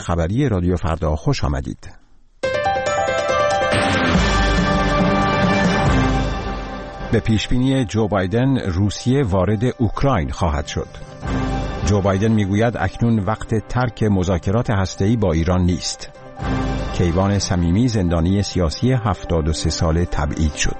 خبری رادیو فردا خوش آمدید. به پیشبینی جو بایدن روسیه وارد اوکراین خواهد شد. جو بایدن میگوید اکنون وقت ترک مذاکرات هسته‌ای با ایران نیست. کیوان صمیمی زندانی سیاسی 73 ساله تبعید شد.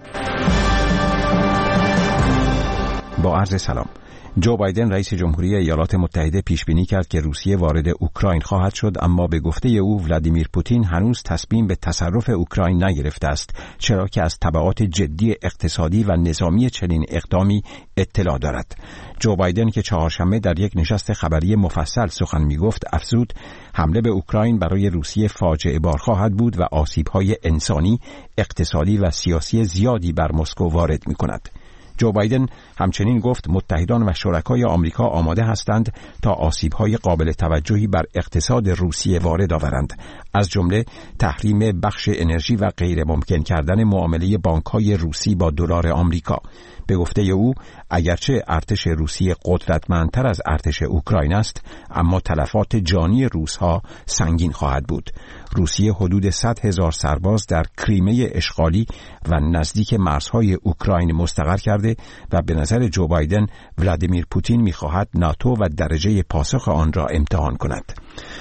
با عرض سلام. جو بایدن رئیس جمهوری ایالات متحده پیش بینی کرد که روسیه وارد اوکراین خواهد شد، اما به گفته او ولادیمیر پوتین هنوز تصمیم به تصرف اوکراین نگرفته است، چرا که از تبعات جدی اقتصادی و نظامی چنین اقدامی اطلاع دارد. جو بایدن که چهارشنبه در یک نشست خبری مفصل سخن می‌گفت افزود حمله به اوکراین برای روسیه فاجعه بار خواهد بود و آسیب‌های انسانی، اقتصادی و سیاسی زیادی بر مسکو وارد می‌کند. جو بایدن همچنین گفت متحدان و شرکای آمریکا آماده هستند تا آسیب‌های قابل توجهی بر اقتصاد روسیه وارد آورند، از جمله تحریم بخش انرژی و غیر ممکن کردن معامله بانک‌های روسی با دلار آمریکا. به گفته او اگرچه ارتش روسیه قدرتمندتر از ارتش اوکراین است، اما تلفات جانی روس‌ها سنگین خواهد بود. روسیه حدود 100,000 سرباز در کریمه اشغالی و نزدیک مرزهای اوکراین مستقر کرده و به نظر جو بایدن ولادیمیر پوتین می‌خواهد ناتو و درجه پاسخ آن را امتحان کند.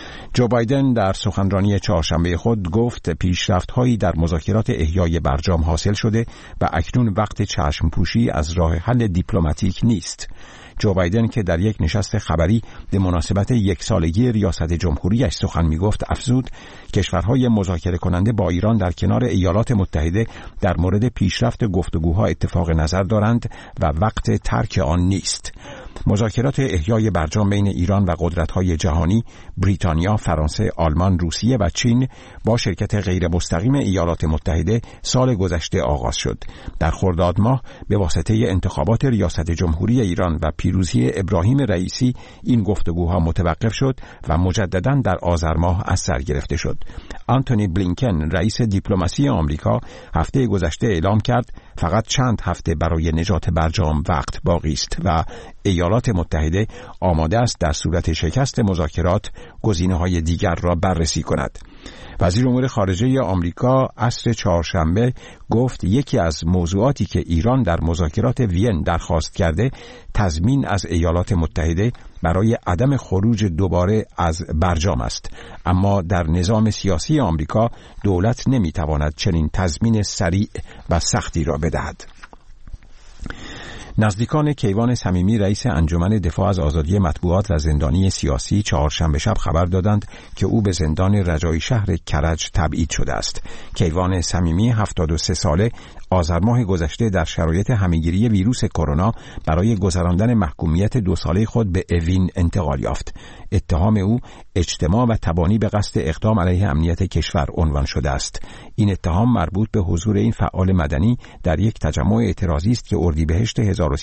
جو بایدن در سخنرانی چهارشنبه خود گفت پیشرفت‌هایی در مذاکرات احیای برجام حاصل شده و اکنون وقت چشم‌پوشی از راه حل دیپلماتیک نیست. جو بایدن که در یک نشست خبری به مناسبت یکسالگی ریاست جمهوریش سخن می‌گفت افزود کشورهای مذاکره کننده با ایران در کنار ایالات متحده در مورد پیشرفت گفتگوها اتفاق نظر دارند و وقت ترک آن نیست. مذاکرات احیای برجام بین ایران و قدرت‌های جهانی، بریتانیا، فرانسه، آلمان، روسیه و چین با شرکت غیر مستقیم ایالات متحده سال گذشته آغاز شد. در خرداد ماه به واسطه انتخابات ریاست جمهوری ایران و پیروزی ابراهیم رئیسی این گفتگوها متوقف شد و مجدداً در آذر ماه از سر گرفته شد. آنتونی بلینکن رئیس دیپلماسی آمریکا هفته گذشته اعلام کرد فقط چند هفته برای نجات برجام وقت باقی است و ایالات متحده آماده است در صورت شکست مذاکرات گزینه‌های دیگر را بررسی کند. وزیر امور خارجه آمریکا عصر چهارشنبه گفت یکی از موضوعاتی که ایران در مذاکرات وین درخواست کرده تضمین از ایالات متحده برای عدم خروج دوباره از برجام است، اما در نظام سیاسی آمریکا دولت نمیتواند چنین تضمین سریع و سختی را بدهد. نزدیکان کیوان صمیمی رئیس انجمن دفاع از آزادی مطبوعات و زندانی سیاسی چهارشنبه شب خبر دادند که او به زندان رجایی شهر کرج تبعید شده است. کیوان صمیمی 73 ساله آذر ماه گذشته در شرایط همه‌گیری ویروس کرونا برای گذراندن محکومیت 2 ساله خود به اوین انتقال یافت. اتهام او اجتماع و تبانی به قصد اقدام علیه امنیت کشور عنوان شده است. این اتهام مربوط به حضور این فعال مدنی در یک تجمع اعتراضی است که اردیبهشت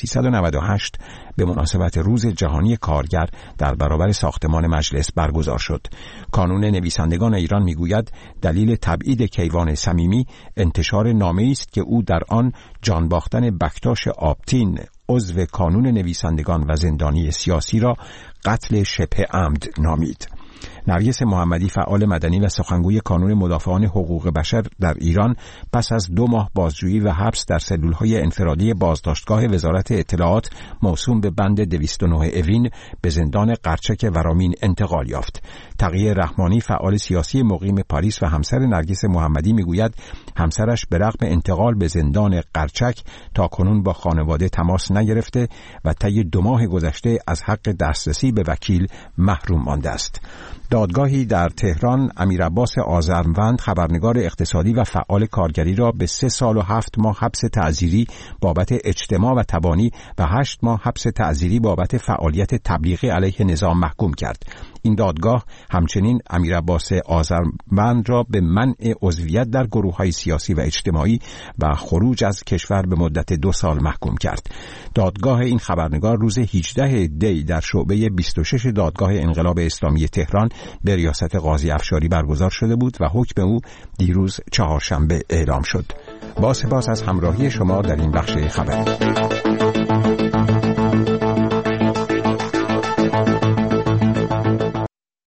1398 به مناسبت روز جهانی کارگر در برابر ساختمان مجلس برگزار شد. کانون نویسندگان ایران میگوید دلیل تبعید کیوان صمیمی انتشار نامه‌ای است که او در آن جان باختن بکتاش آبتین عضو کانون نویسندگان و زندانی سیاسی را قتل شبه عمد نامید. نرگس محمدی فعال مدنی و سخنگوی کانون مدافعان حقوق بشر در ایران پس از 2 ماه بازجویی و حبس در سلولهای انفرادی بازداشتگاه وزارت اطلاعات موسوم به بند 209 اوین به زندان قرچک ورامین انتقال یافت. تقی رحمانی فعال سیاسی مقیم پاریس و همسر نرگس محمدی میگوید همسرش به رغم انتقال به زندان قرچک تاکنون با خانواده تماس نگرفته و طی 2 ماه گذشته از حق دسترسی به وکیل محروم مانده است. دادگاهی در تهران امیرعباس آذرمند خبرنگار اقتصادی و فعال کارگری را به 3 سال و 7 ماه حبس تعزیری بابت اجتماع و تبانی و 8 ماه حبس تعزیری بابت فعالیت تبلیغی علیه نظام محکوم کرد. این دادگاه همچنین امیرعباس آذرمند را به منع عضویت در گروه‌های سیاسی و اجتماعی و خروج از کشور به مدت 2 سال محکوم کرد. دادگاه این خبرنگار روز 18 دی در شعبه 26 دادگاه انقلاب اسلامی تهران به ریاست قاضی افشاری برگزار شده بود و حکم او دیروز چهارشنبه اعلام شد. با سپاس از همراهی شما در این بخش خبری.